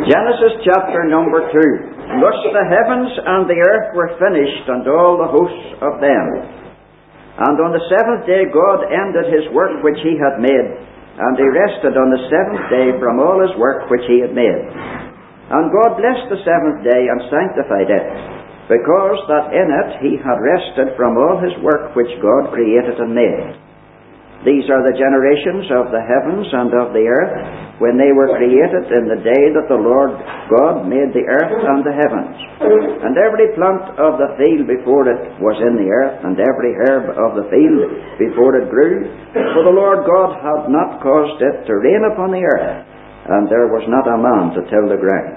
Genesis chapter number 2. Thus the heavens and the earth were finished, and all the hosts of them. And on the seventh day God ended his work which he had made, and he rested on the seventh day from all his work which he had made. And God blessed the seventh day and sanctified it, because that in it he had rested from all his work which God created and made. These are the generations of the heavens and of the earth, when they were created in the day that the Lord God made the earth and the heavens. And every plant of the field before it was in the earth, and every herb of the field before it grew. For the Lord God had not caused it to rain upon the earth, and there was not a man to till the ground.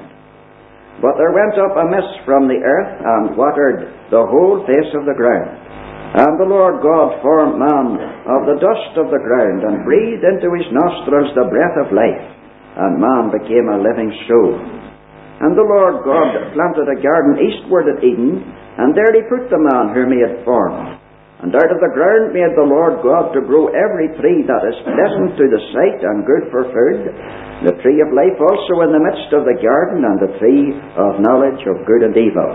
But there went up a mist from the earth, and watered the whole face of the ground. And the Lord God formed man of the dust of the ground, and breathed into his nostrils the breath of life, and man became a living soul. And the Lord God planted a garden eastward at Eden, and there he put the man whom he had formed. And out of the ground made the Lord God to grow every tree that is pleasant to the sight and good for food, the tree of life also in the midst of the garden, and the tree of knowledge of good and evil.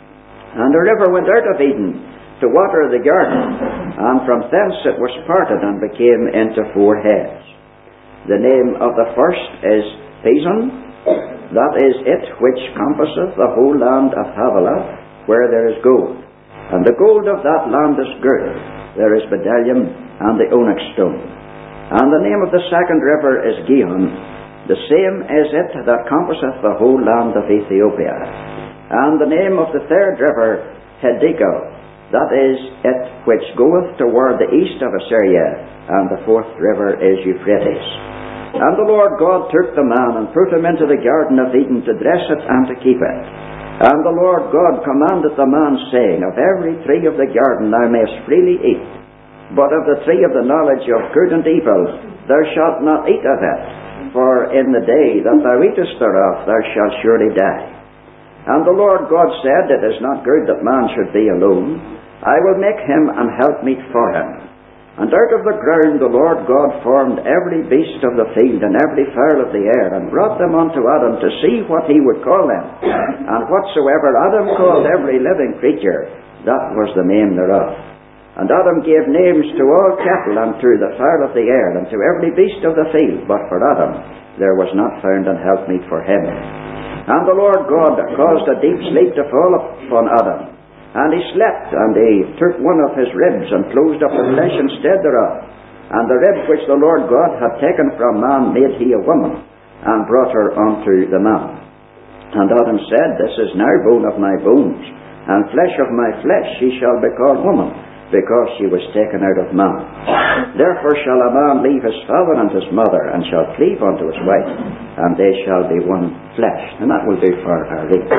And a river went out of Eden to water the garden, and from thence it was parted and became into four heads. The name of the first is Pison, that is it which compasseth the whole land of Havilah, where there is gold. And the gold of that land is good. There is bdellium and the onyx stone. And the name of the second river is Gihon, the same is it that compasseth the whole land of Ethiopia. And the name of the third river, Hiddekel, that is it which goeth toward the east of Assyria, and the fourth river is Euphrates. And the Lord God took the man, and put him into the garden of Eden to dress it and to keep it. And the Lord God commanded the man, saying, Of every tree of the garden thou mayest freely eat, but of the tree of the knowledge of good and evil thou shalt not eat of it, for in the day that thou eatest thereof thou shalt surely die. And the Lord God said, It is not good that man should be alone. I will make him an helpmeet for him. And out of the ground the Lord God formed every beast of the field and every fowl of the air, and brought them unto Adam to see what he would call them. And whatsoever Adam called every living creature, that was the name thereof. And Adam gave names to all cattle, and to the fowl of the air, and to every beast of the field. But for Adam there was not found an helpmeet for him. And the Lord God caused a deep sleep to fall upon Adam. And he slept, and he took one of his ribs, and closed up the flesh instead thereof. And the rib which the Lord God had taken from man made he a woman, and brought her unto the man. And Adam said, This is now bone of my bones, and flesh of my flesh. She shall be called woman, because she was taken out of man. Therefore shall a man leave his father and his mother, and shall cleave unto his wife, and they shall be one flesh. And that will do for our reading.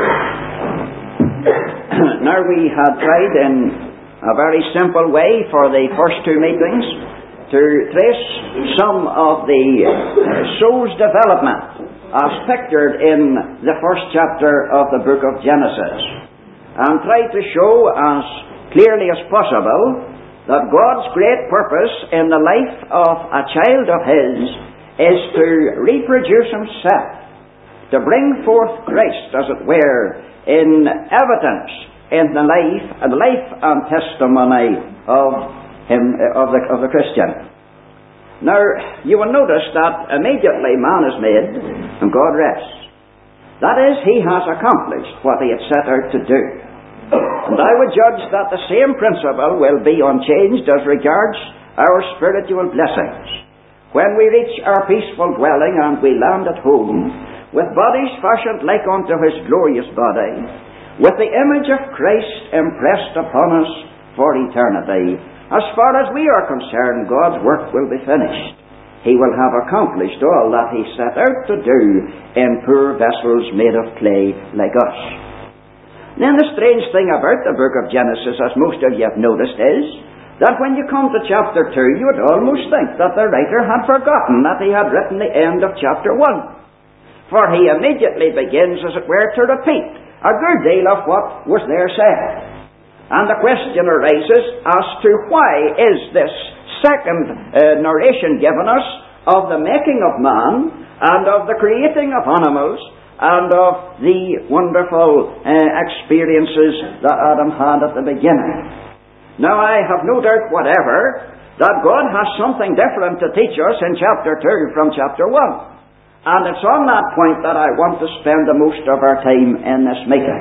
Now we had tried in a very simple way for the first two meetings to trace some of the soul's development as pictured in the first chapter of the book of Genesis, and try to show as clearly as possible that God's great purpose in the life of a child of His is to reproduce Himself, to bring forth Christ, as it were, in evidence in the life and testimony of the Christian. Now, you will notice that immediately man is made and God rests. That is, He has accomplished what He had set out to do. And I would judge that the same principle will be unchanged as regards our spiritual blessings. When we reach our peaceful dwelling and we land at home, with bodies fashioned like unto His glorious body, with the image of Christ impressed upon us for eternity, as far as we are concerned, God's work will be finished. He will have accomplished all that He set out to do in poor vessels made of clay like us. Then the strange thing about the book of Genesis, as most of you have noticed, is that when you come to chapter 2, you would almost think that the writer had forgotten that he had written the end of chapter 1. For he immediately begins, as it were, to repeat a good deal of what was there said. And the question arises as to why is this second narration given us of the making of man and of the creating of animals and of the wonderful experiences that Adam had at the beginning. Now, I have no doubt whatever that God has something different to teach us in chapter 2 from chapter 1. And it's on that point that I want to spend the most of our time in this meeting.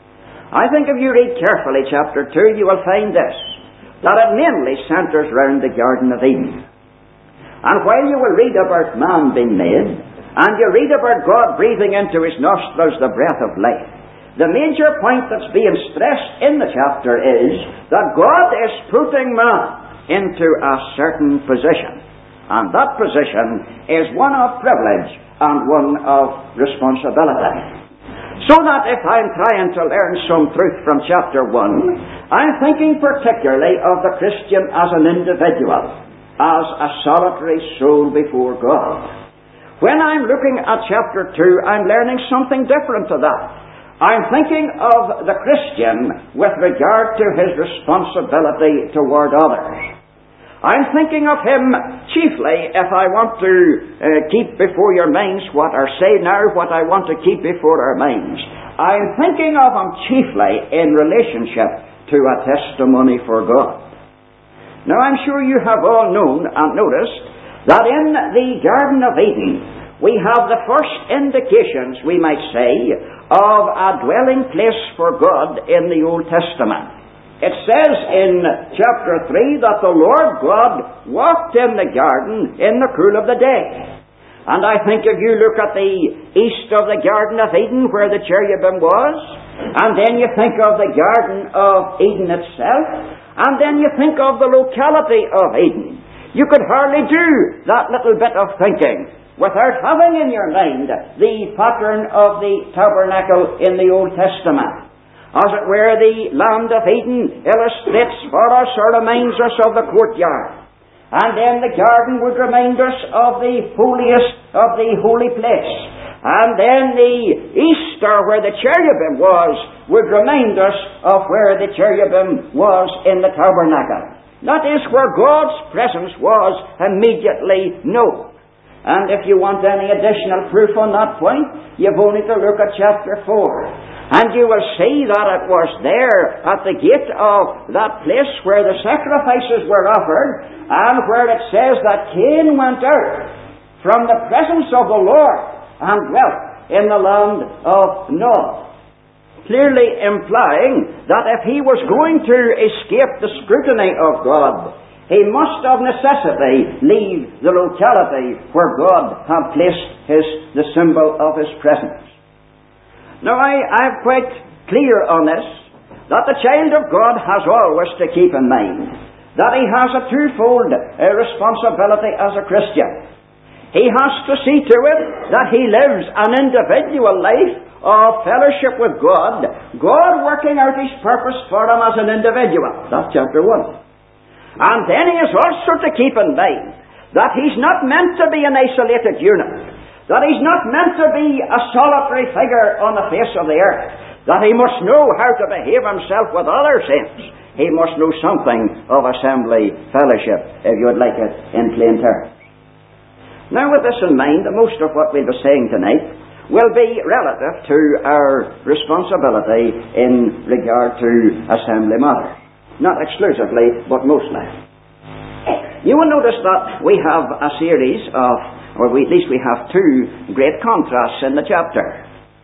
I think if you read carefully chapter 2, you will find this, that it mainly centres round the Garden of Eden. And while you will read about man being made, and you read about God breathing into his nostrils the breath of life, the major point that's being stressed in the chapter is that God is putting man into a certain position. And that position is one of privilege and one of responsibility. So that if I'm trying to learn some truth from chapter 1, I'm thinking particularly of the Christian as an individual, as a solitary soul before God. When I'm looking at chapter 2, I'm learning something different to that. I'm thinking of the Christian with regard to his responsibility toward others. I'm thinking of him chiefly, if I want to keep before your minds what I say now, what I want to keep before our minds. I'm thinking of him chiefly in relationship to a testimony for God. Now, I'm sure you have all known and noticed that in the Garden of Eden, we have the first indications, we might say, of a dwelling place for God in the Old Testament. It says in chapter 3 that the Lord God walked in the garden in the cool of the day. And I think if you look at the east of the Garden of Eden where the cherubim was, and then you think of the Garden of Eden itself, and then you think of the locality of Eden, you could hardly do that little bit of thinking without having in your mind the pattern of the tabernacle in the Old Testament. As it were, the land of Eden illustrates for us or reminds us of the courtyard. And then the garden would remind us of the holiest of the holy place. And then the east, or where the cherubim was, would remind us of where the cherubim was in the tabernacle. That is where God's presence was immediately known. And if you want any additional proof on that point, you've only to look at chapter 4. And you will see that it was there at the gate of that place where the sacrifices were offered, and where it says that Cain went out from the presence of the Lord and dwelt in the land of Nod. Clearly implying that if he was going to escape the scrutiny of God, he must of necessity leave the locality where God had placed the symbol of his presence. Now, I'm quite clear on this, that the child of God has always to keep in mind that he has a twofold responsibility as a Christian. He has to see to it that he lives an individual life of fellowship with God, God working out his purpose for him as an individual. That's chapter 1. And then he is also to keep in mind that he's not meant to be an isolated unit, that he's not meant to be a solitary figure on the face of the earth, that he must know how to behave himself with other saints. He must know something of assembly fellowship, if you would like it in plain terms. Now, with this in mind, most of what we'll be saying tonight will be relative to our responsibility in regard to assembly matters. Not exclusively, but mostly. You will notice that we have a series of, or at least we have two great contrasts in the chapter.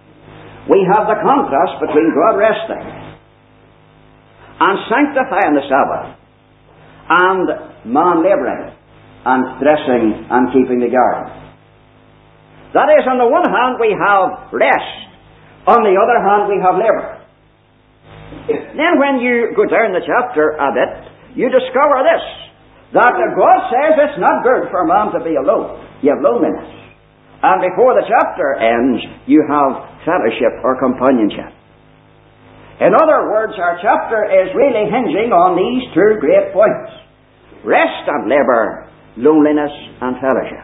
We have the contrast between God resting and sanctifying the Sabbath, and man labouring and dressing and keeping the garden. That is, on the one hand we have rest, on the other hand we have labour. Then when you go down the chapter a bit, you discover this, that God says it's not good for man to be alone. You have loneliness. And before the chapter ends, you have fellowship or companionship. In other words, our chapter is really hinging on these two great points: rest and labour, loneliness and fellowship.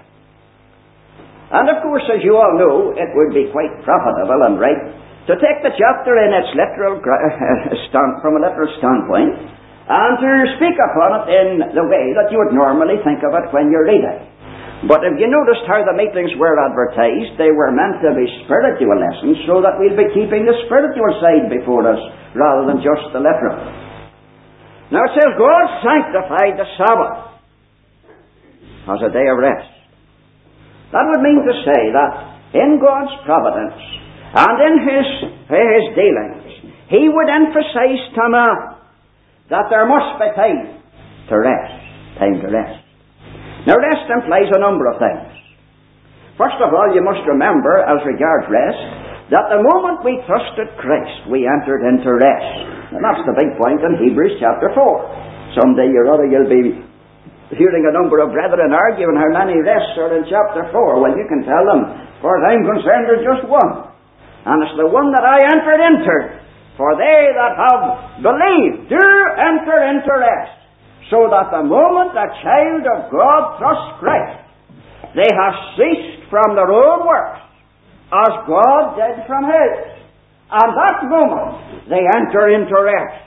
And of course, as you all know, it would be quite profitable and right to take the chapter in its literal from a literal standpoint, and to speak upon it in the way that you would normally think of it when you're reading. But if you noticed how the meetings were advertised, they were meant to be spiritual lessons so that we'll be keeping the spiritual side before us rather than just the literal. Now it says God sanctified the Sabbath as a day of rest. That would mean to say that in God's providence and in His dealings, He would emphasize to man that there must be time to rest. Time to rest. Now rest implies a number of things. First of all, you must remember, as regards rest, that the moment we trusted Christ, we entered into rest. And that's the big point in Hebrews chapter 4. Someday or other you'll be hearing a number of brethren arguing how many rests are in chapter 4. Well, you can tell them, as far as I'm concerned, there's just one. And it's the one that I entered into. For they that have believed do enter into rest. So that the moment a child of God trusts Christ, they have ceased from their own works, as God did from His. And that moment they enter into rest.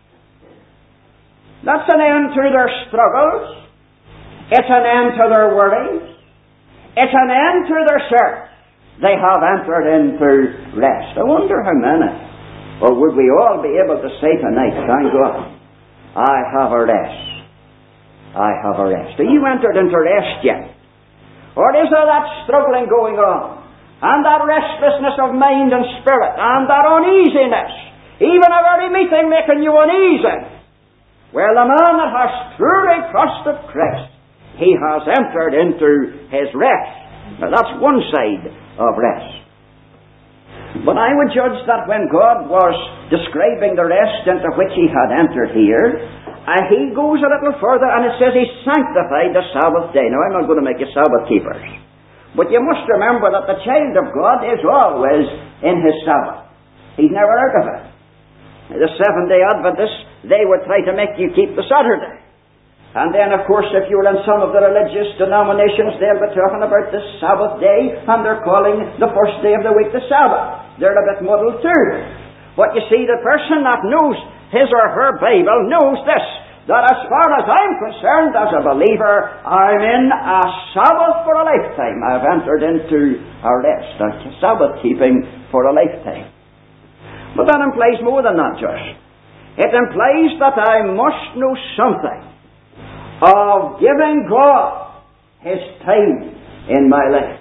That's an end to their struggles. It's an end to their worries. It's an end to their search. They have entered into rest. I wonder how many, or would we all be able to say tonight, thank God, I have a rest. I have a rest. Are you entered into rest yet? Or is there that struggling going on? And that restlessness of mind and spirit? And that uneasiness? Even a very meeting making you uneasy? Well, the man that has truly trusted Christ, he has entered into his rest. Now that's one side of rest. But I would judge that when God was describing the rest into which he had entered here, he goes a little further and it says he sanctified the Sabbath day. Now I'm not going to make you Sabbath keepers, but you must remember that the child of God is always in his Sabbath. He's never out of it. The Seventh-day Adventists, they would try to make you keep the Saturday. And then, of course, if you're in some of the religious denominations, they'll be talking about the Sabbath day, and they're calling the first day of the week the Sabbath. They're a bit muddled too. But you see, the person that knows his or her Bible knows this, that as far as I'm concerned as a believer, I'm in a Sabbath for a lifetime. I've entered into a rest, a Sabbath keeping for a lifetime. But that implies more than that, Josh. It implies that I must know something of giving God His time in my life.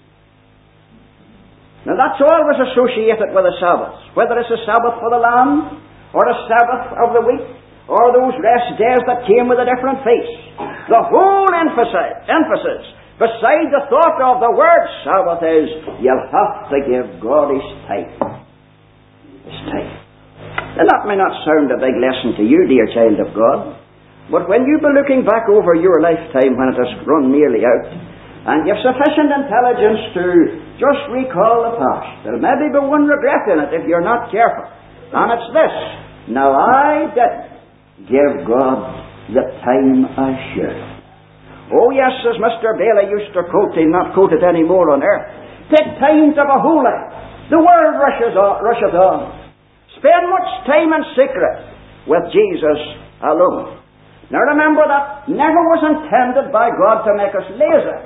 Now that's always associated with a Sabbath. Whether it's a Sabbath for the land, or a Sabbath of the week, or those rest days that came with a different face. The whole emphasis, beside the thought of the word Sabbath, is you'll have to give God His time. His time. And that may not sound a big lesson to you, dear child of God, but when you be looking back over your lifetime when it has run nearly out, and you've sufficient intelligence to just recall the past, there'll maybe be one regret in it if you're not careful. And it's this: now I didn't give God the time I should. Oh yes, as Mr. Bailey used to quote, he'll not quote it any more on earth. Take time to be holy. The world rusheth on. Spend much time in secret with Jesus alone. Now remember that never was intended by God to make us lazy.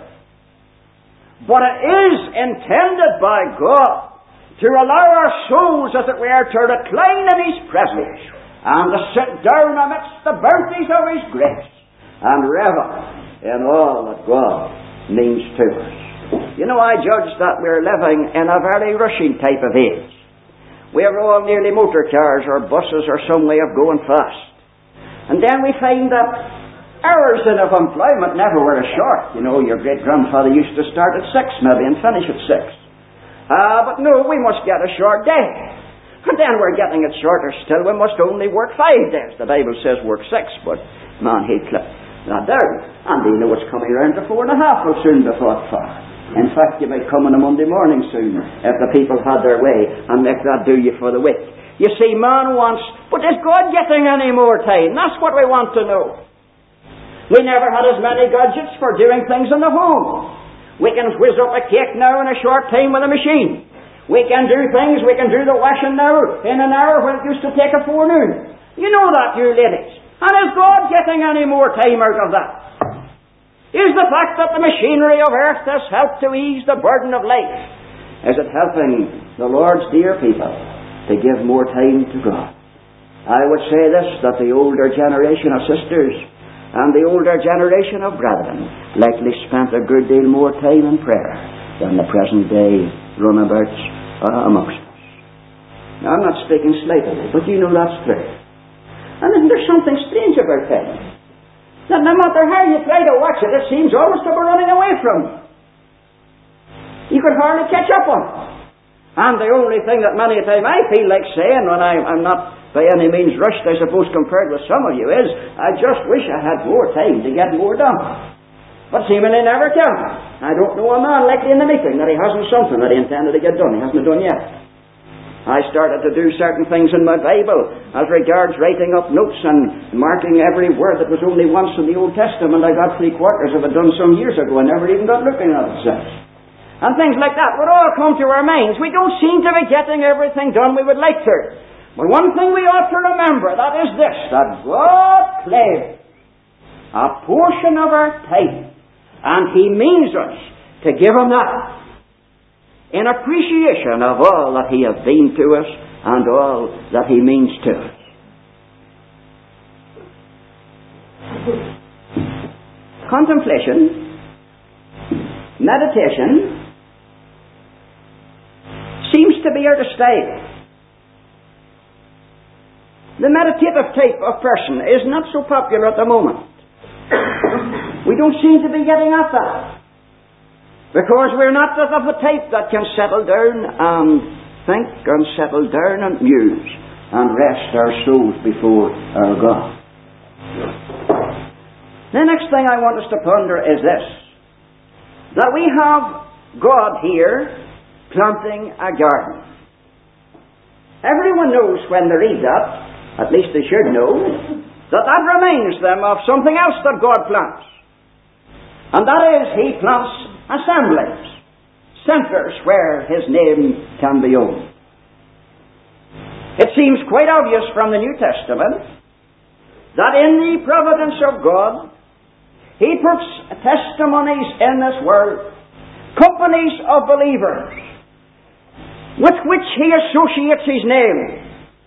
But it is intended by God to allow our souls, as it were, to recline in His presence and to sit down amidst the bounties of His grace and revel in all that God means to us. You know, I judge that we're living in a very rushing type of age. We're all nearly motor cars or buses or some way of going fast. And then we find that hours of employment never were as short. You know, your great-grandfather used to start at 6 maybe and finish at 6. But no, we must get a short day. And then we're getting it shorter still. We must only work 5 days. The Bible says work 6, but man, he clipped that down. And they know it's coming around to 4.5 will soon be fought for. In fact, you might come on a Monday morning soon if the people had their way and make that do you for the week. You see, man wants, but is God getting any more time? That's what we want to know. We never had as many gadgets for doing things in the home. We can whiz up a cake now in a short time with a machine. We can do things, we can do the washing now in an hour when it used to take a forenoon. You know that, you ladies. And is God getting any more time out of that? Is the fact that the machinery of earth has helped to ease the burden of life, is it helping the Lord's dear people to give more time to God? I would say this, that the older generation of sisters and the older generation of brethren likely spent a good deal more time in prayer than the present day runabouts amongst us. Now, I'm not speaking slightly, but you know that's true. And there's something strange about time. That no matter how you try to watch it, it seems almost to be running away from you. You could hardly catch up on it. And the only thing that many a time I feel like saying when I'm not by any means rushed, I suppose, compared with some of you, is I just wish I had more time to get more done. But seemingly never can. I don't know a man likely in the meeting that he hasn't something that he intended to get done. He hasn't done yet. I started to do certain things in my Bible as regards writing up notes and marking every word that was only once in the Old Testament. I got 3/4 of it done some years ago. I never even got looking at it since. And things like that would all come to our minds. We don't seem to be getting everything done we would like to. But one thing we ought to remember, that is this, that God claims a portion of our time, and He means us to give Him that, in appreciation of all that He has been to us and all that He means to us. Contemplation, meditation, seems to be here to stay. The meditative type of person is not so popular at the moment. We don't seem to be getting at that. Because we're not of the type that can settle down and think and settle down and muse and rest our souls before our God. The next thing I want us to ponder is this, that we have God here planting a garden. Everyone knows when they read that, at least they should know, that reminds them of something else that God plants. And that is, He plants assemblies, centres where His name can be owned. It seems quite obvious from the New Testament that in the providence of God, He puts testimonies in this world, companies of believers, with which He associates His name.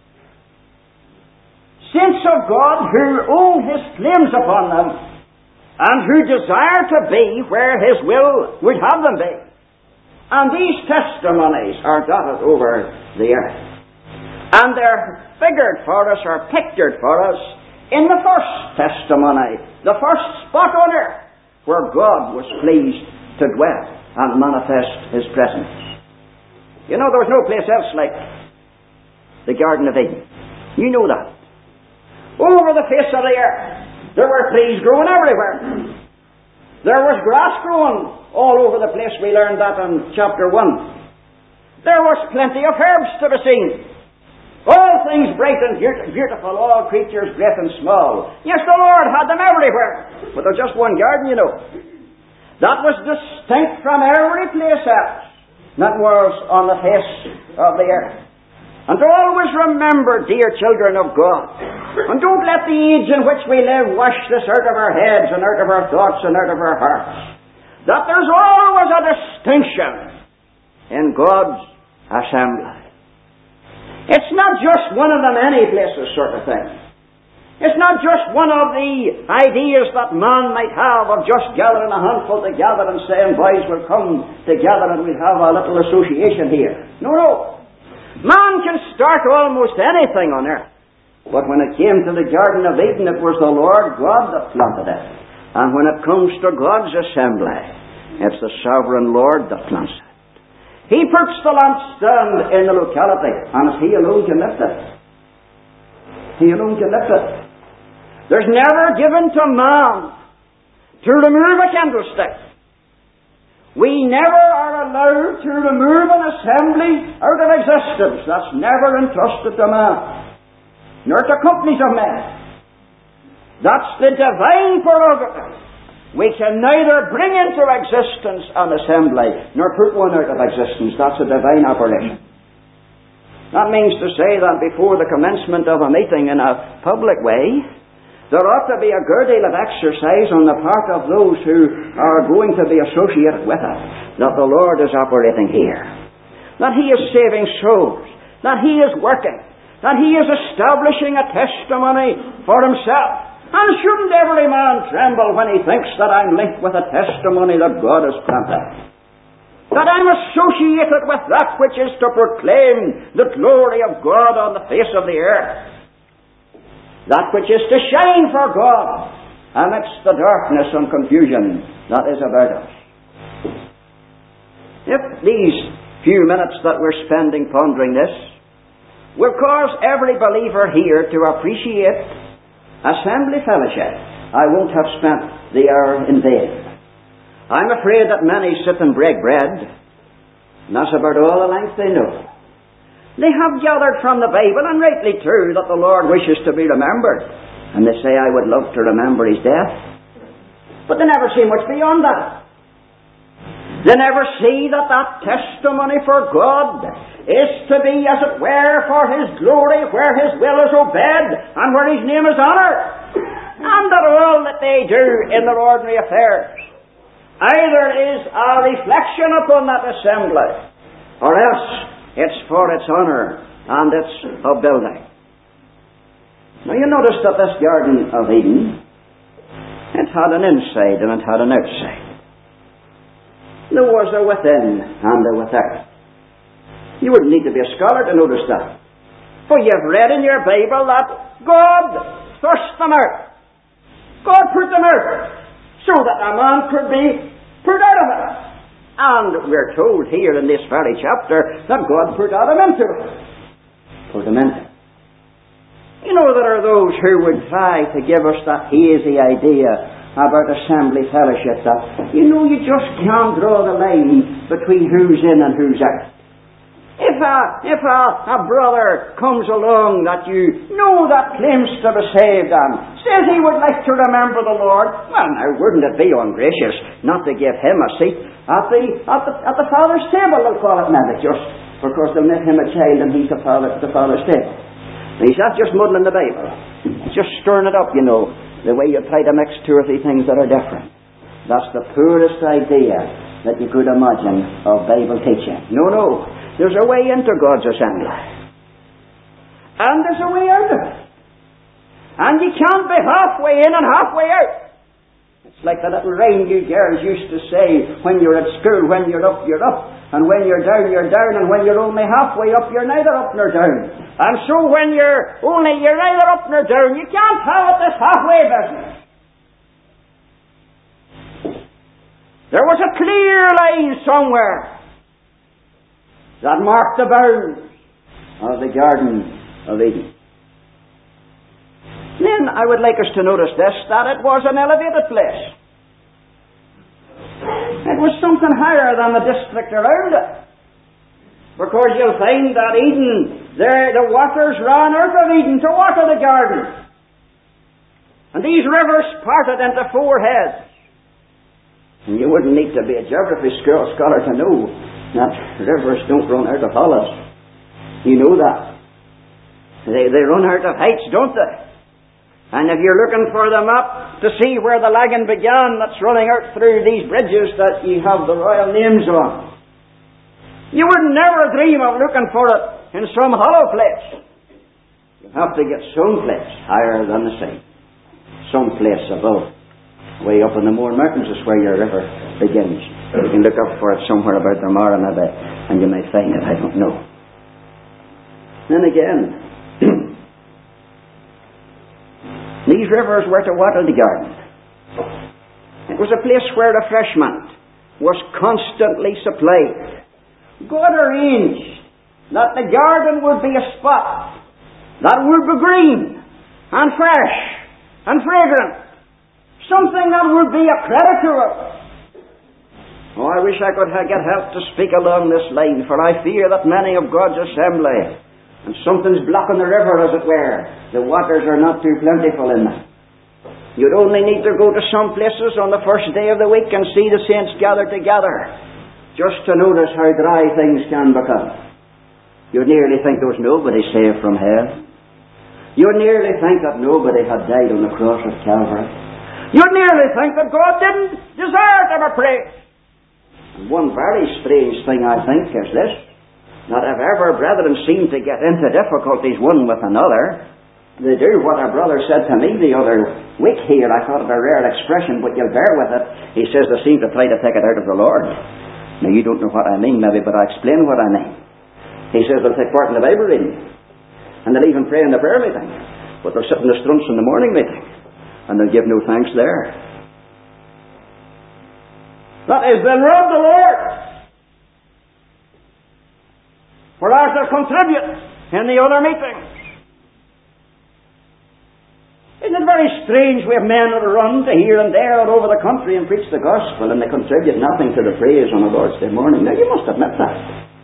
Saints of God who own His claims upon them, and who desire to be where His will would have them be. And these testimonies are dotted over the earth. And they're figured for us, or pictured for us, in the first testimony, the first spot on earth where God was pleased to dwell and manifest His presence. You know, there was no place else like the Garden of Eden. You know that. All over the face of the earth, there were trees growing everywhere. There was grass growing all over the place. We learned that in chapter 1. There was plenty of herbs to be seen. All things bright and beautiful, all creatures great and small. Yes, the Lord had them everywhere. But there's just one garden, you know. That was distinct from every place else that was on the face of the earth. And always remember, dear children of God, and don't let the age in which we live wash this out of our heads and out of our thoughts and out of our hearts, that there's always a distinction in God's assembly. It's not just one of the many places sort of thing. It's not just one of the ideas that man might have of just gathering a handful together and saying, boys, we'll come together and we'll have a little association here. No. Man can start almost anything on earth. But when it came to the Garden of Eden, it was the Lord God that planted it. And when it comes to God's assembly, it's the sovereign Lord that plants it. He puts the lampstand in the locality, and it's He alone can lift it. He alone can lift it. There's never given to man to remove a candlestick. We never are allowed to remove an assembly out of existence. That's never entrusted to man, nor to companies of men. That's the divine prerogative. We can neither bring into existence an assembly, nor put one out of existence. That's a divine operation. That means to say that before the commencement of a meeting in a public way, there ought to be a good deal of exercise on the part of those who are going to be associated with it, that the Lord is operating here, that He is saving souls, that He is working, that He is establishing a testimony for Himself. And shouldn't every man tremble when he thinks that I'm linked with a testimony that God has planted? That I'm associated with that which is to proclaim the glory of God on the face of the earth. That which is to shine for God amidst the darkness and confusion that is about us. If these few minutes that we're spending pondering this will cause every believer here to appreciate assembly fellowship, I won't have spent the hour in vain. I'm afraid that many sit and break bread, and that's about all the length they know. They have gathered from the Bible, and rightly too, that the Lord wishes to be remembered. And they say, I would love to remember His death. But they never see much beyond that. They never see that that testimony for God is to be, as it were, for His glory, where His will is obeyed, and where His name is honoured. And that all that they do in their ordinary affairs either is a reflection upon that assembly, or else it's for its honour and its upbuilding. Now you notice that this Garden of Eden, it had an inside and it had an outside. There was a within and a without. You wouldn't need to be a scholar to notice that. For you've read in your Bible that God thrust them out. God put them out so that a man could be put out of it. And we're told here in this very chapter that God put Adam into it. Put him into it. You know, there are those who would try to give us that hazy idea about assembly fellowship, that you just can't draw the line between who's in and who's out. If a brother comes along that you know that claims to be saved and says he would like to remember the Lord, well, now wouldn't it be ungracious not to give him a seat at the Father's table? They'll call it maybe, just because they'll make him a child and he's the Father's table. And he's not just muddling the Bible, he's just stirring it up, the way you try to mix two or three things that are different. That's the poorest idea that you could imagine of Bible teaching. No. There's a way into God's assembly. And there's a way out of it. And you can't be halfway in and halfway out. It's like the little rhyme you girls used to say when you're at school: when you're up, you're up. And when you're down, you're down. And when you're only halfway up, you're neither up nor down. And so when you're neither up nor down, you can't have it this halfway business. There was a clear line somewhere that marked the bounds of the Garden of Eden. Then I would like us to notice this, that it was an elevated place. It was something higher than the district around it. Because you'll find that Eden, the waters ran out of Eden to water the garden. And these rivers parted into four heads. And you wouldn't need to be a geography scholar to know that rivers don't run out of hollows. You know that. They run out of heights, don't they? And if you're looking for the map to see where the Lagan began, that's running out through these bridges that you have the royal names on, you would never dream of looking for it in some hollow place. You have to get someplace higher than the sea, someplace above. Way up in the Mourne Mountains is where your river begins. You can look up for it somewhere about the Mara maybe, and you may find it, I don't know. Then again, these rivers were to water the garden. It was a place where refreshment was constantly supplied. God arranged that the garden would be a spot that would be green and fresh and fragrant. Something that would be a credit to us. Oh, I wish I could get help to speak along this line, for I fear that many of God's assembly, and something's blocking the river, as it were. The waters are not too plentiful in them. You'd only need to go to some places on the first day of the week and see the saints gathered together, just to notice how dry things can become. You'd nearly think there was nobody saved from hell. You'd nearly think that nobody had died on the cross of Calvary. You'd nearly think that God didn't desire to be praised. And one very strange thing, I think, is this, that if ever brethren seem to get into difficulties one with another, they do what a brother said to me the other week here. I thought it a rare expression, but you'll bear with it. He says they seem to try to take it out of the Lord. Now, you don't know what I mean, maybe, but I'll explain what I mean. He says they'll take part in the Bible reading, and they'll even pray in the prayer meeting, but they'll sit in the strunts in the morning meeting, and they'll give no thanks there. That is, they'll rob the Lord, whereas they'll contribute in the other meetings. Isn't it very strange we have men that run to here and there all over the country and preach the gospel, and they contribute nothing to the praise on the Lord's Day morning? Now, you must admit that.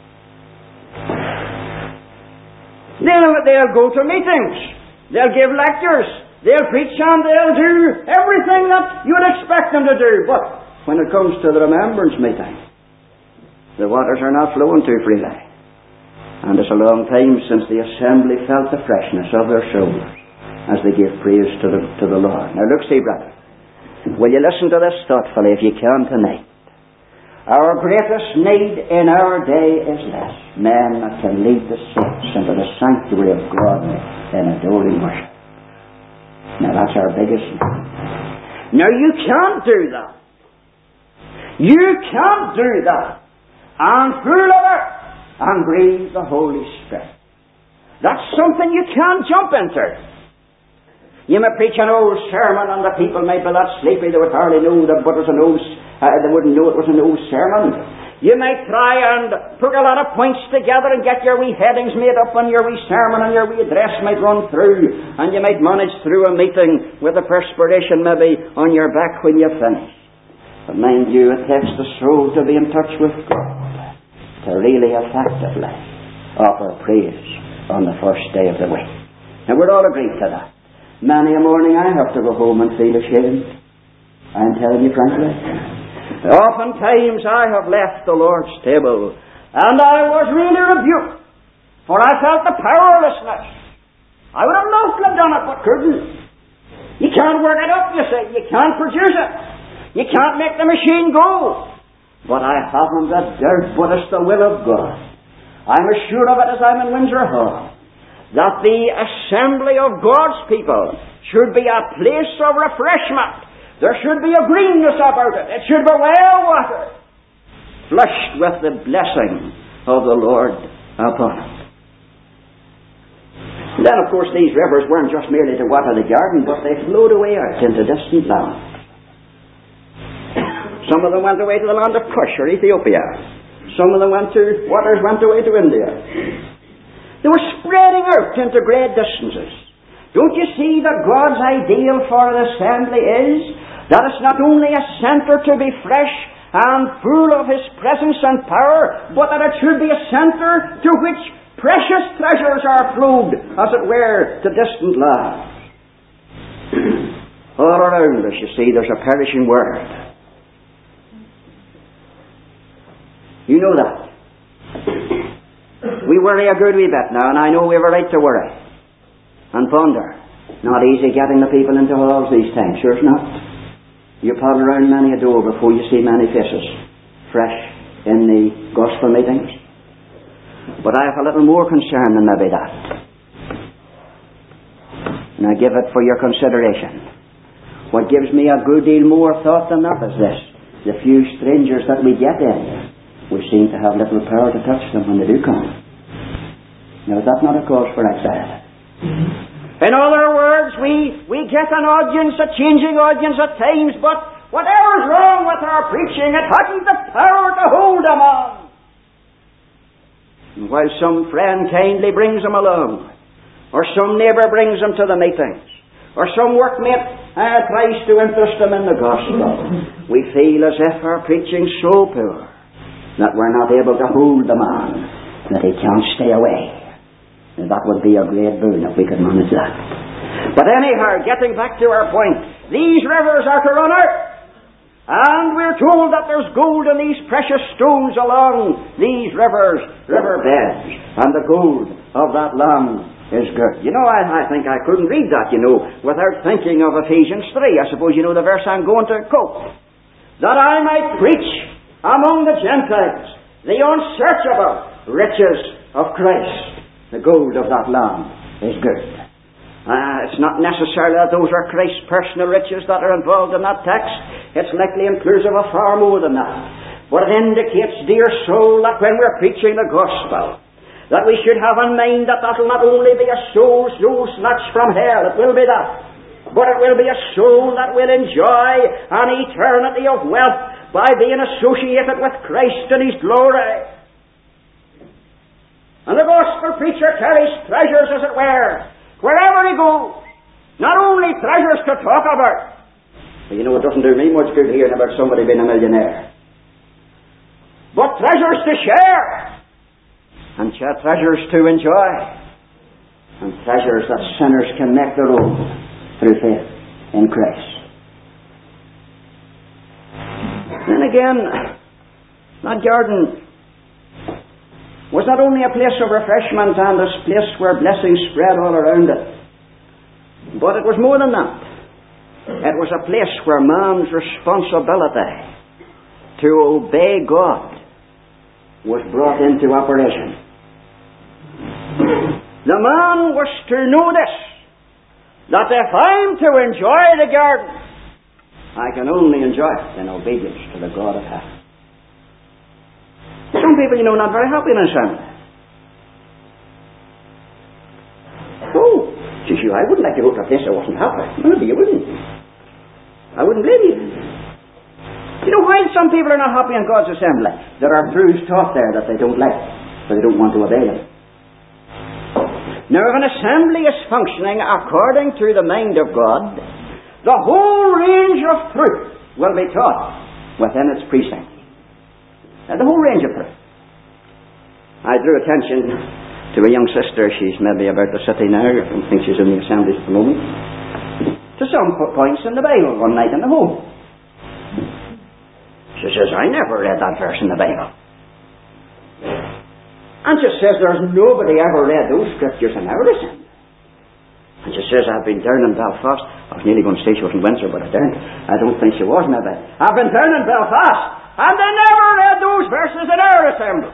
They'll go to meetings, they'll give lectures, they'll preach, and they'll do everything that you would expect them to do. But when it comes to the remembrance meeting, the waters are not flowing too freely. And it's a long time since the assembly felt the freshness of their souls as they give praise to the Lord. Now look, see, brother, will you listen to this thoughtfully if you can tonight? Our greatest need in our day is this: men that can lead the saints into the sanctuary of God in adoring worship. Now that's our biggest need. Now you can't do that. You can't do that and fool of it and grieve the Holy Spirit. That's something you can't jump into. You may preach an old sermon and the people might be that sleepy they would hardly know that, but it was an old, they wouldn't know it was an old sermon. You might try and put a lot of points together and get your wee headings made up on your wee sermon, and your wee address might run through, and you might manage through a meeting with a perspiration maybe on your back when you finish. But mind you, it takes the soul to be in touch with God to really effectively offer praise on the first day of the week. And we're all agreed to that. Many a morning I have to go home and feel ashamed. I'm telling you frankly. Oftentimes I have left the Lord's table and I was really rebuked, for I felt the powerlessness. I would have loved to have done it, but couldn't. You can't work it up, you say. You can't produce it. You can't make the machine go. But I haven't a doubt, but it's the will of God. I'm as sure of it as I'm in Windsor Hall, that the assembly of God's people should be a place of refreshment. There should be a greenness about it. It should be well watered, flushed with the blessing of the Lord upon it. And then, of course, these rivers weren't just merely to water the garden, but they flowed away out into distant lands. Some of them went away to the land of Cush or Ethiopia. Some of them went away to India. They were spreading out into great distances. Don't you see that God's ideal for an assembly is that it's not only a centre to be fresh and full of His presence and power, but that it should be a centre to which precious treasures are flowed, as it were, to distant lands. All around us, you see, there's a perishing world. You know that. We worry a good wee bit now, and I know we have a right to worry and ponder. Not easy getting the people into halls these times, sure it's not. You paddle around many a door before you see many faces fresh in the gospel meetings. But I have a little more concern than maybe that. And I give it for your consideration. What gives me a good deal more thought than that is this: the few strangers that we get in, we seem to have little power to touch them when they do come. Now, is that not a cause for anxiety? In other words, we get an audience, a changing audience at times, but whatever's wrong with our preaching, it hasn't the power to hold them on. And while some friend kindly brings them along, or some neighbour brings them to the meetings, or some workmate tries to interest them in the gospel, we feel as if our preaching's so poor that we're not able to hold the man, that he can't stay away. And that would be a great boon if we could manage that. But anyhow, getting back to our point, these rivers are to run out. And we're told that there's gold in these precious stones along these river beds. And the gold of that Lamb is good. You know, I think I couldn't read that, without thinking of Ephesians 3. I suppose you know the verse I'm going to quote. That I might preach among the Gentiles the unsearchable riches of Christ. The gold of that land is good. It's not necessarily that those are Christ's personal riches that are involved in that text. It's likely inclusive of far more than that. But it indicates, dear soul, that when we're preaching the gospel, that we should have in mind that will not only be a soul snatched from hell, it will be that, but it will be a soul that will enjoy an eternity of wealth by being associated with Christ in His glory. And the gospel preacher carries treasures, as it were, wherever he goes. Not only treasures to talk about, but it doesn't do me much good hearing about somebody being a millionaire, but treasures to share. And treasures to enjoy. And treasures that sinners can make their own through faith in Christ. Then again, that garden was not only a place of refreshment and a place where blessings spread all around it, but it was more than that. It was a place where man's responsibility to obey God was brought into operation. The man was to notice that if I'm to enjoy the garden, I can only enjoy it in obedience to the God of heaven. Some people, not very happy in assembly. Oh, says you, I wouldn't like to go to a place I wasn't happy. Maybe you wouldn't. I wouldn't blame you. Why some people are not happy in God's assembly? There are truths taught there that they don't like, but they don't want to obey them. Now, if an assembly is functioning according to the mind of God, the whole range of truth will be taught within its precincts. The whole range of truth. I drew attention to a young sister. She's maybe about the city now. I don't think she's in the assemblies at the moment. To some points in the Bible one night in the home. She says, I never read that verse in the Bible. And she says, there's nobody ever read those scriptures in our assembly. And she says, I've been down in Belfast. I was nearly going to say she was in Windsor, but I don't think she was, maybe. I've been down in Belfast, and they never read those verses in our assembly.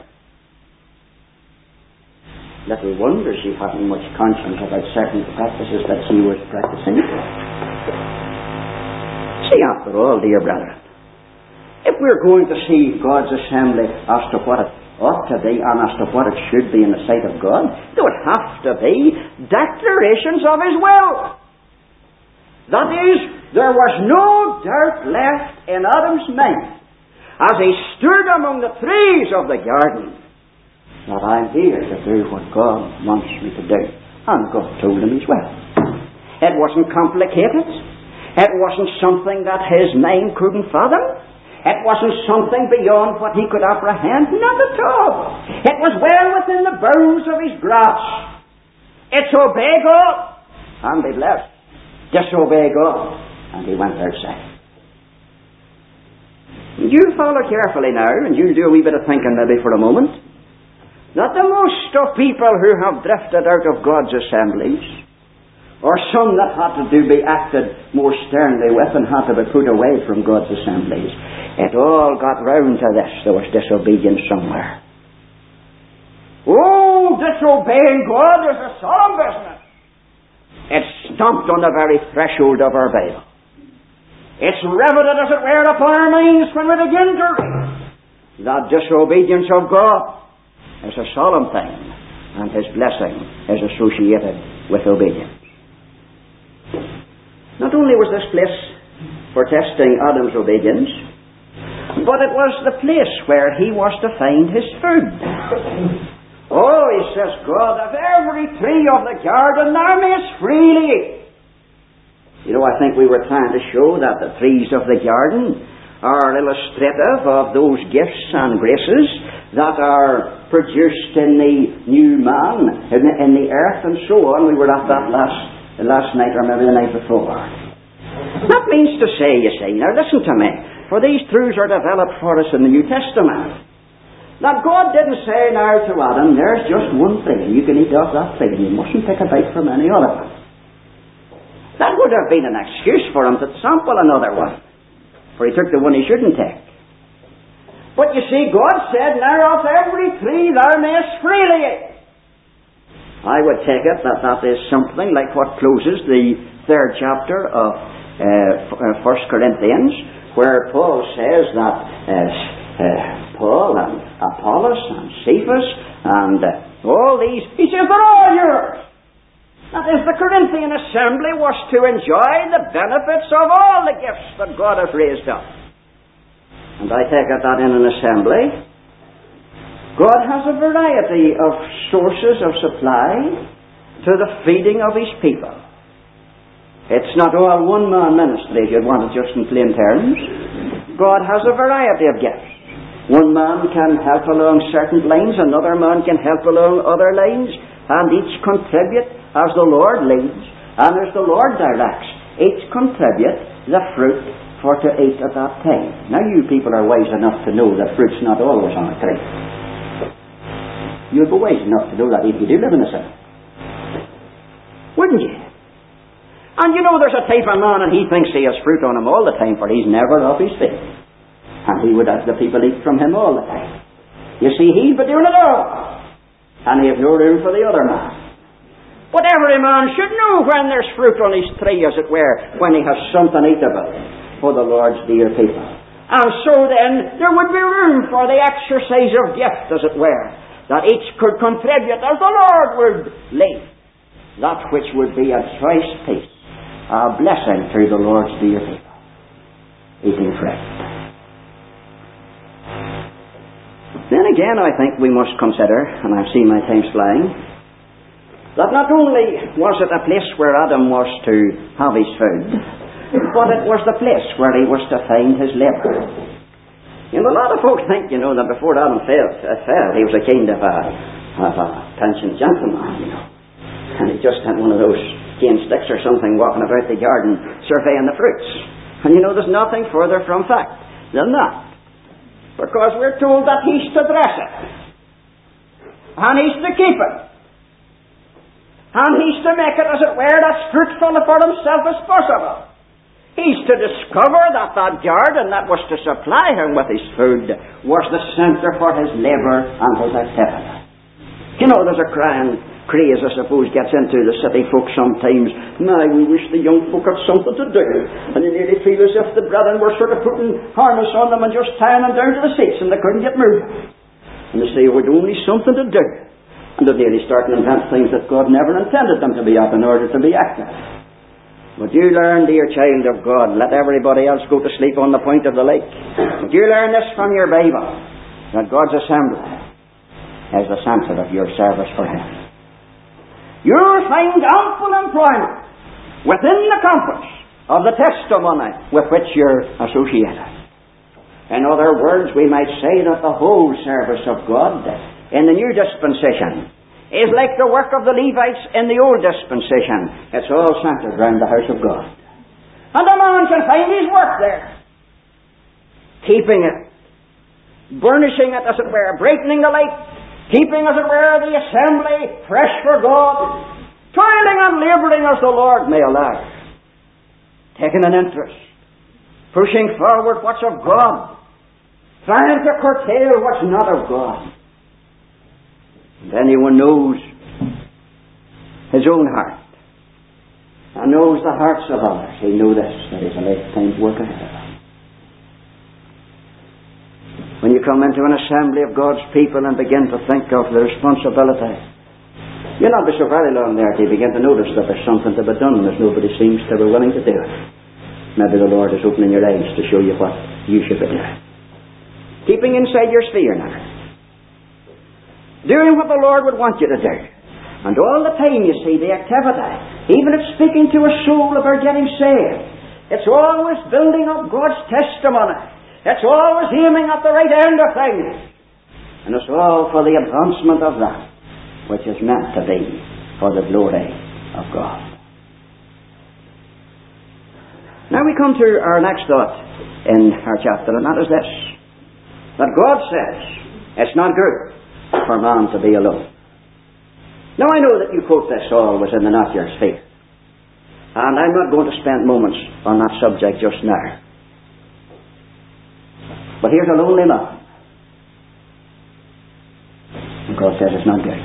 Little wonder she hadn't much conscience about certain practices that she was practicing. See, after all, dear brethren, if we're going to see God's assembly as to what it ought to be and as to what it should be in the sight of God, there would have to be declarations of His will. That is, there was no doubt left in Adam's mind as he stood among the trees of the garden that I'm here to do what God wants me to do. And God told him His will. It wasn't complicated. It wasn't something that his mind couldn't fathom. It wasn't something beyond what he could apprehend. Not at all. It was well within the bounds of his grasp. It's obey God and be blessed. Disobey God and he went outside. You follow carefully now, and you'll do a wee bit of thinking maybe for a moment, that the most of people who have drifted out of God's assemblies, or some that had to be acted more sternly with and had to be put away from God's assemblies, it all got round to this. There was disobedience somewhere. Oh, disobeying God is a solemn business. It's stomped on the very threshold of our Bible. It's riveted, as it were, upon our minds when we begin to read. That disobedience of God is a solemn thing, and His blessing is associated with obedience. Not only was this place for testing Adam's obedience, but it was the place where he was to find his food. Oh, he says, God, of every tree of the garden thou mayest freely eat. You know, I think we were trying to show that the trees of the garden are illustrative of those gifts and graces that are produced in the new man, in the earth and so on. We were at that last night, or maybe the night before. That means to say, you see, now listen to me, for these truths are developed for us in the New Testament. That God didn't say now to Adam, there's just one tree, and you can eat off that tree, and you mustn't take a bite from any other one. That would have been an excuse for him to sample another one, for he took the one he shouldn't take. But you see, God said, now of every tree thou mayest freely eat. I would take it that is something like what closes the 3rd chapter of 1 Corinthians, where Paul says that Paul and Apollos and Cephas and all these, he says, they're all yours. That is, the Corinthian assembly was to enjoy the benefits of all the gifts that God has raised up. And I take it that in an assembly, God has a variety of sources of supply to the feeding of His people. It's not all one-man ministry, if you want it just in plain terms. God has a variety of gifts. One man can help along certain lines, another man can help along other lines, and each contribute as the Lord leads and as the Lord directs. Each contribute the fruit for to eat at that time. Now you people are wise enough to know that fruit's not always on a tree. You'd be wise enough to know that if you do live in the city. Wouldn't you? And you know there's a type of man and he thinks he has fruit on him all the time, for he's never off his feet. And he would have the people eat from him all the time. You see, he'd be doing it all. And he has no room for the other man. But every man should know when there's fruit on his tree, as it were, when he has something eatable for the Lord's dear people. And so then, there would be room for the exercise of gift, as it were, that each could contribute as the Lord would lead. That which would be a choice piece, a blessing to the Lord's dear people. Eating fruit. Then again, I think we must consider, and I see my time's flying, that not only was it a place where Adam was to have his food, but it was the place where he was to find his labour. You know, a lot of folk think, that before Adam fell, he was a kind of a pensioned gentleman, and he just had one of those cane sticks or something walking about the garden surveying the fruits. And there's nothing further from fact than that. Because we're told that he's to dress it. And he's to keep it. And he's to make it, as it were, as fruitful for himself as possible. He's to discover that garden that was to supply him with his food was the centre for his labour and his activity. There's a craze, I suppose, gets into the city folk sometimes. My, we wish the young folk had something to do. And they nearly feel as if the brethren were sort of putting harness on them and just tying them down to the seats and they couldn't get moving. And they say, we'd only something to do. And they're nearly starting to invent things that God never intended them to be at in order to be active. Would you learn, dear child of God, let everybody else go to sleep on the point of the lake. Would you learn this from your Bible, that God's assembly is the centre of your service for Him. You'll find ample employment within the compass of the testimony with which you're associated. In other words, we might say that the whole service of God in the new dispensation is like the work of the Levites in the old dispensation. It's all centred around the house of God. And a man can find his work there. Keeping it, burnishing it, as it were, brightening the light, keeping, as it were, the assembly fresh for God, toiling and labouring as the Lord may allow, taking an interest, pushing forward what's of God, trying to curtail what's not of God. If anyone knows his own heart and knows the hearts of others, he'll know this, that is a lifetime's work ahead of him. When you come into an assembly of God's people and begin to think of the responsibility, you'll not be so very long there till you begin to notice that there's something to be done that nobody seems to be willing to do it. Maybe the Lord is opening your eyes to show you what you should be doing. Keeping inside your sphere now. Doing what the Lord would want you to do. And all the time, you see, the activity, even if speaking to a soul about getting saved, it's always building up God's testimony. It's always aiming at the right end of things. And it's all for the advancement of that which is meant to be for the glory of God. Now we come to our next thought in our chapter, and that is this. That God says, It's not good for man to be alone. Now I know that you quote this always in the Not Your Sphere. And I'm not going to spend moments on that subject just now. But here's a lonely man. And God says it's not good.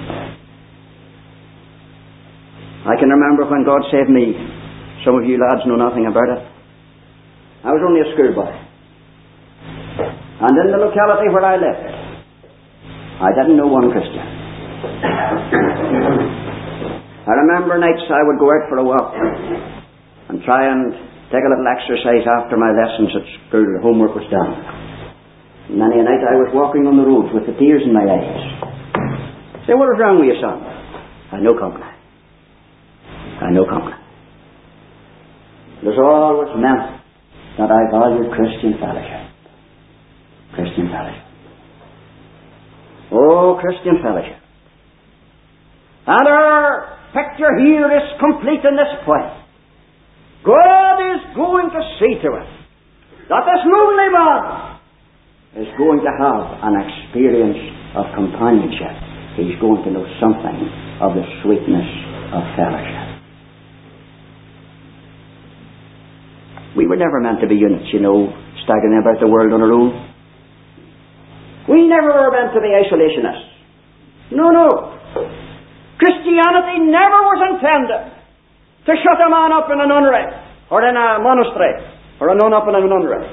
I can remember when God saved me. Some of you lads know nothing about it. I was only a schoolboy. And in the locality where I lived, I didn't know one Christian. I remember nights I would go out for a walk and try and take a little exercise after my lessons at school. The homework was done. Many a night I was walking on the roads with the tears in my eyes. Say, what is wrong with you, son? I no company. I no company. It was always meant that I valued Christian fellowship. Christian fellowship. Oh, Christian fellowship. And our picture here is complete in this point. God is going to see to it that this lonely man is going to have an experience of companionship. He's going to know something of the sweetness of fellowship. We were never meant to be units, staggering about the world on our own. We never were meant to be isolationists. No. Christianity never was intended to shut a man up in a nunnery or in a monastery or a nun up in a nunnery.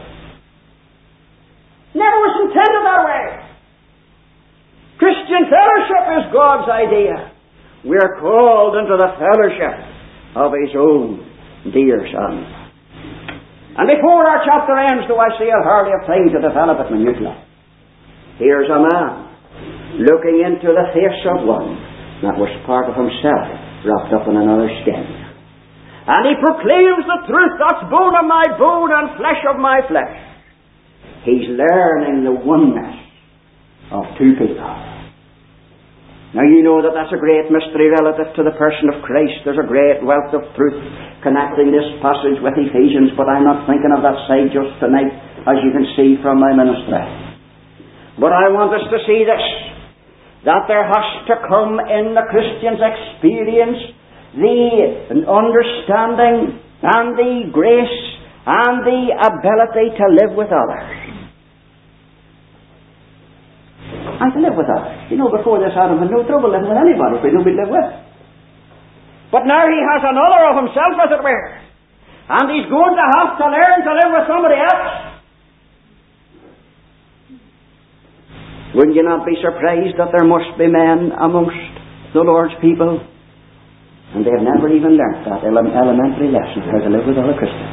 Never was intended that way. Christian fellowship is God's idea. We are called into the fellowship of His own dear Son. And before our chapter ends, though I see I'll hardly have time to develop it minutely, here's a man looking into the face of one that was part of himself wrapped up in another's skin. And he proclaims the truth, that's bone of my bone and flesh of my flesh. He's learning the oneness of two people. Now you know that that's a great mystery relative to the person of Christ. There's a great wealth of truth connecting this passage with Ephesians, but I'm not thinking of that side just tonight, as you can see from my ministry. But I want us to see this, that there has to come in the Christian's experience the understanding and the grace and the ability to live with others. And to live with others. Before this Adam had no trouble living with anybody, for nobody lived with. But now he has another of himself, as it were. And he's going to have to learn to live with somebody else. Wouldn't you not be surprised that there must be men amongst the Lord's people, and they have never even learnt that elementary lesson, how to live with other Christians?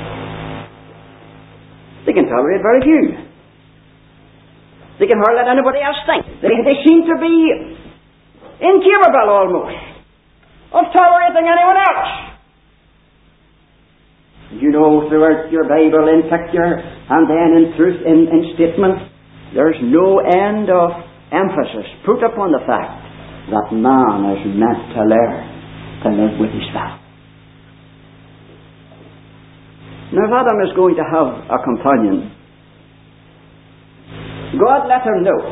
They can tolerate very few. They can hardly let anybody else think. They seem to be incapable almost of tolerating anyone else. Throughout your Bible, in picture and then in truth, in statement, there's no end of emphasis put upon the fact that man is meant to learn to live with his fellow. Now, if Adam is going to have a companion, God let him know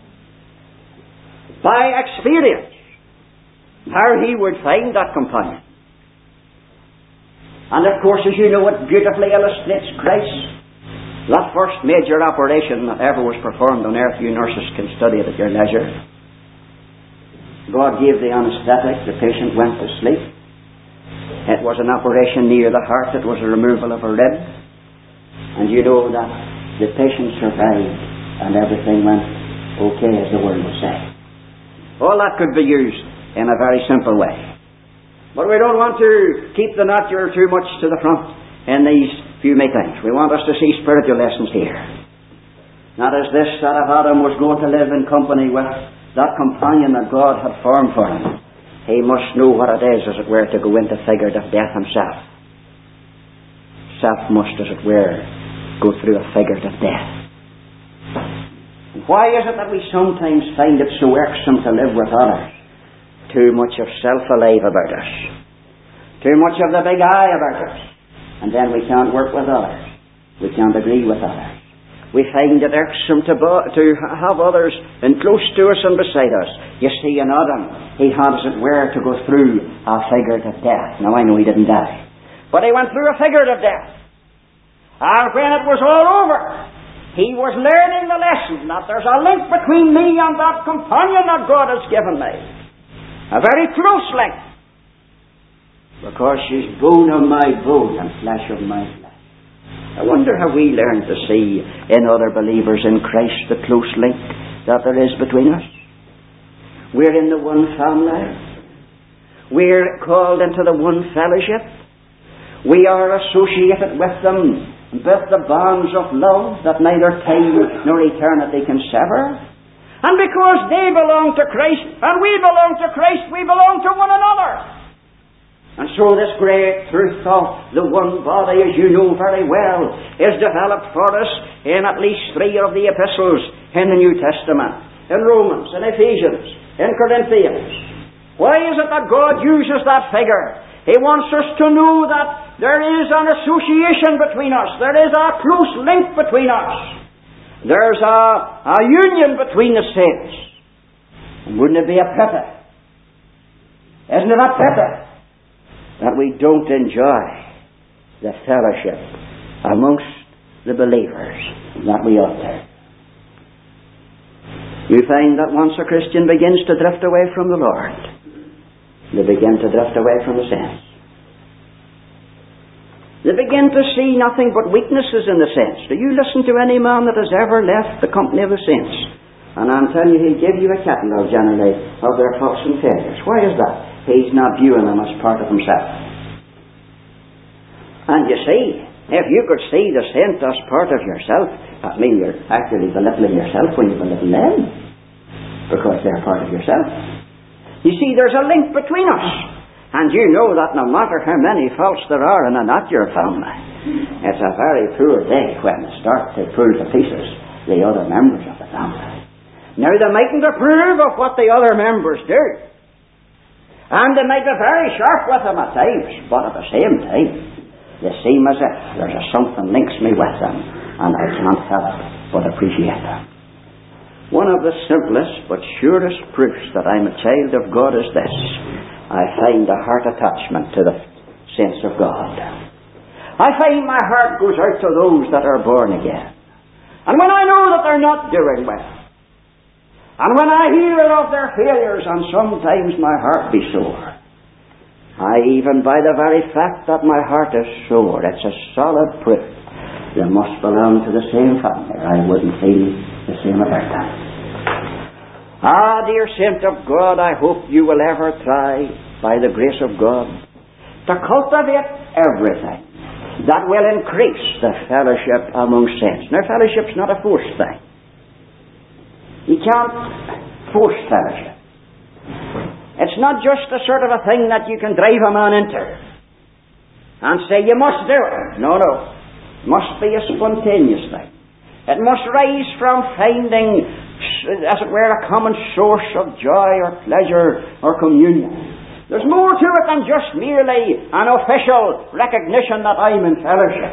by experience how he would find that companion. And of course, as you know, it beautifully illustrates Christ. That first major operation that ever was performed on earth, you nurses can study it at your leisure. God gave the anaesthetic, the patient went to sleep. It was an operation near the heart, it was a removal of a rib. And you know that the patient survived and everything went okay, as the word would say. All that could be used in a very simple way. But we don't want to keep the natural too much to the front in these few meetings. We want us to see spiritual lessons here. Not as this that of Adam was going to live in company with that companion that God had formed for him. He must know what it is, as it were, to go into figurative death himself. Self must, as it were, go through a figurative death. And why is it that we sometimes find it so irksome to live with others? Too much of self alive about us. Too much of the big I about us. And then we can't work with others. We can't agree with others. We find it irksome to have others in close to us and beside us. You see, in Adam, he had, as it were, to go through a figurative death. Now, I know he didn't die, but he went through a figurative death. And when it was all over, he was learning the lesson that there's a link between me and that companion that God has given me. A very close link. Because she's bone of my bone and flesh of my flesh. I wonder how we learn to see in other believers in Christ the close link that there is between us. We're in the one family. We're called into the one fellowship. We are associated with them with the bonds of love that neither time nor eternity can sever. And because they belong to Christ and we belong to Christ, we belong to one another. And so this great truth of the one body, as you know very well, is developed for us in at least 3 of the epistles in the New Testament. In Romans, in Ephesians, in Corinthians. Why is it that God uses that figure? He wants us to know that there is an association between us. There is a close link between us. There's a union between the saints. And wouldn't it be a pity? Isn't it a pity that we don't enjoy the fellowship amongst the believers that we ought to? You find that once a Christian begins to drift away from the Lord, they begin to drift away from the saints. They begin to see nothing but weaknesses in the saints. Do you listen to any man that has ever left the company of the saints? And I'm telling you, he'll give you a catalogue generally of their faults and failures. Why is that? He's not viewing them as part of himself. And you see, if you could see the saint as part of yourself, that means you're actually belittling yourself when you belittle them, because they're part of yourself. You see, there's a link between us. And you know that no matter how many faults there are in a natural family, it's a very poor day when they start to pull to pieces the other members of the family. Now, they mightn't approve of what the other members do. And they might be very sharp with them at times, but at the same time, they seem as if there's something links me with them, and I can't help but appreciate them. One of the simplest but surest proofs that I'm a child of God is this: I find a heart attachment to the saints of God. I find my heart goes out to those that are born again. And when I know that they're not doing well, and when I hear of their failures, and sometimes my heart be sore, even by the very fact that my heart is sore, it's a solid proof they must belong to the same family. I wouldn't feel the same about them. Dear saint of God, I hope you will ever try, by the grace of God, to cultivate everything that will increase the fellowship among saints. Now, fellowship's not a forced thing. You can't force fellowship. It's not just a sort of a thing that you can drive a man into and say, you must do it. No. It must be a spontaneous thing. It must rise from finding, as it were, a common source of joy or pleasure or communion. There's more to it than just merely an official recognition that I'm in fellowship.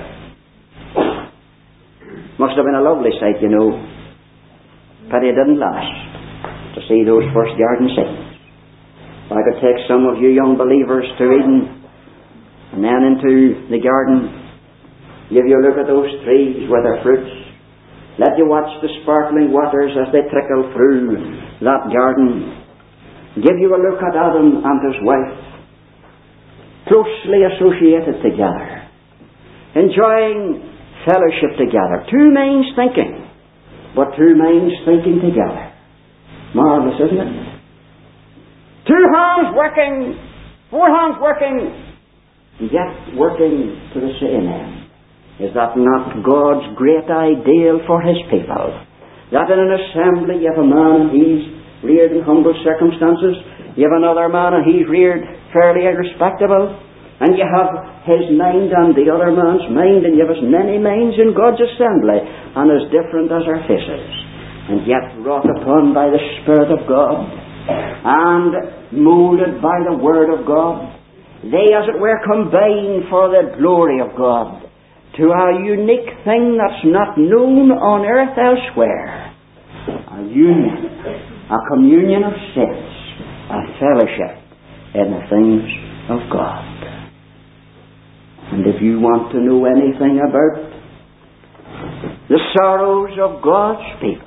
Must have been a lovely sight, you know. But it didn't last to see those first garden scenes. I could take some of you young believers to Eden and then into the garden, give you a look at those trees with their fruits, let you watch the sparkling waters as they trickle through that garden, give you a look at Adam and his wife, closely associated together, enjoying fellowship together, two minds thinking, but two minds thinking together. Marvelous, isn't it? Two hands working, four hands working, yet working to the same end. Is that not God's great ideal for His people? That in an assembly you have a man and he's reared in humble circumstances, you have another man and he's reared fairly respectable, and you have his mind and the other man's mind, and you have as many minds in God's assembly and as different as our faces, and yet wrought upon by the Spirit of God and molded by the Word of God. They, as it were, combine for the glory of God to a unique thing that's not known on earth elsewhere. A union, a communion of saints, a fellowship in the things of God. And if you want to know anything about the sorrows of God's people,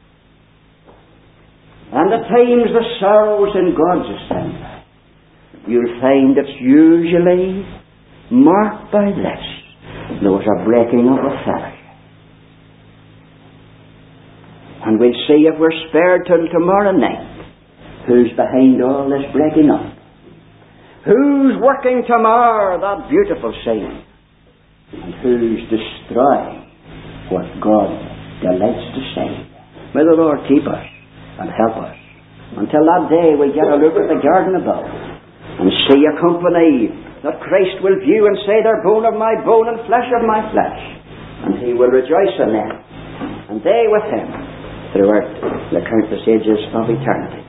and at times the sorrows in God's assembly, you'll find it's usually marked by this. There was a breaking of a fellowship. And we'll see, if we're spared till tomorrow night, who's behind all this breaking up. Who's working to mar that beautiful scene? And who's destroying what God delights to see? May the Lord keep us and help us until that day we get a look at the garden above and see a company that Christ will view and say, they're bone of my bone and flesh of my flesh. And He will rejoice in them, and they with Him throughout the countless ages of eternity.